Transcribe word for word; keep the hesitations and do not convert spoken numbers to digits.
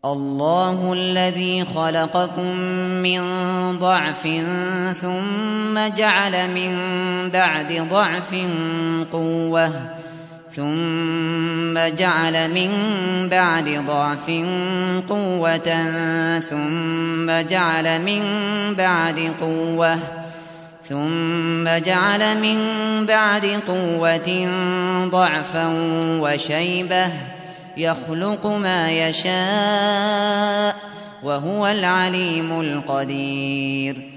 الله الذي خلقكم من ضعف ثم جعل من بعد ضعف قوة ثم جعل من بعد ضعف قوة ثم جعل من بعد قوة ثم جعل من بعد قوة ضعفا وشيبة يخلق ما يشاء وهو العليم القدير